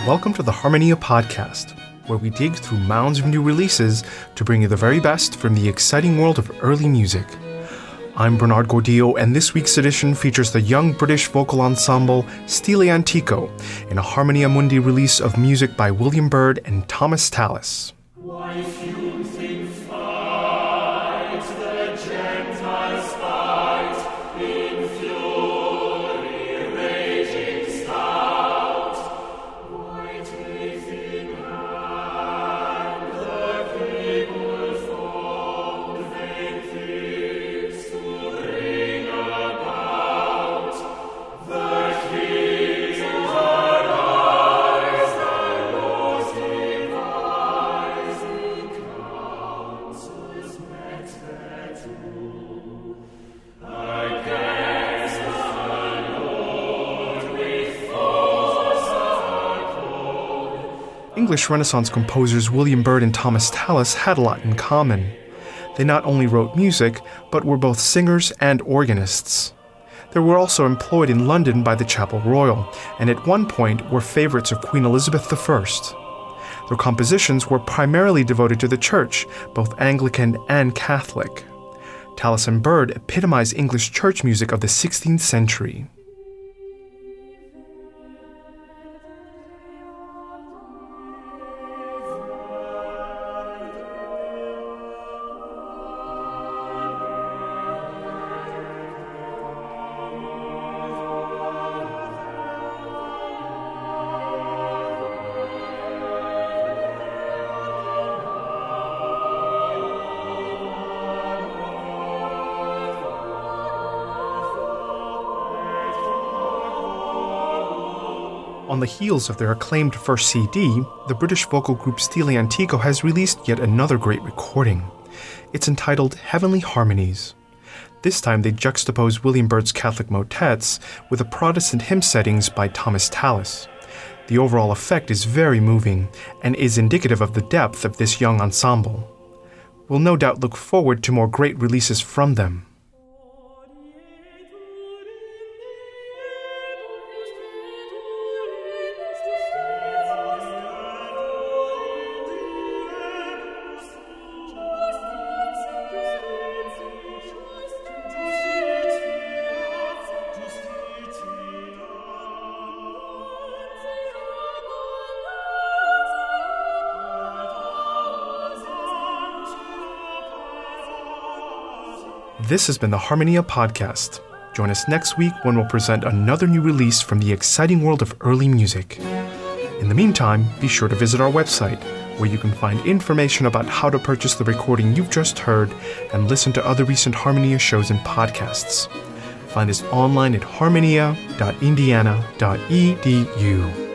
Welcome to the Harmonia Podcast, where we dig through mounds of new releases to bring you the very best from the exciting world of early music. I'm Bernard Gordillo, and this week's edition features the young British vocal ensemble Stile Antico in a Harmonia Mundi release of music by William Byrd and Thomas Tallis. English Renaissance composers William Byrd and Thomas Tallis had a lot in common. They not only wrote music, but were both singers and organists. They were also employed in London by the Chapel Royal, and at one point were favorites of Queen Elizabeth I. Their compositions were primarily devoted to the Church, both Anglican and Catholic. Tallis and Byrd epitomize English church music of the 16th century. On the heels of their acclaimed first CD, the British vocal group Stile Antico has released yet another great recording. It's entitled Heavenly Harmonies. This time they juxtapose William Byrd's Catholic motets with the Protestant hymn settings by Thomas Tallis. The overall effect is very moving and is indicative of the depth of this young ensemble. We'll no doubt look forward to more great releases from them. This has been the Harmonia Podcast. Join us next week when we'll present another new release from the exciting world of early music. In the meantime, be sure to visit our website, where you can find information about how to purchase the recording you've just heard and listen to other recent Harmonia shows and podcasts. Find us online at harmonia.indiana.edu.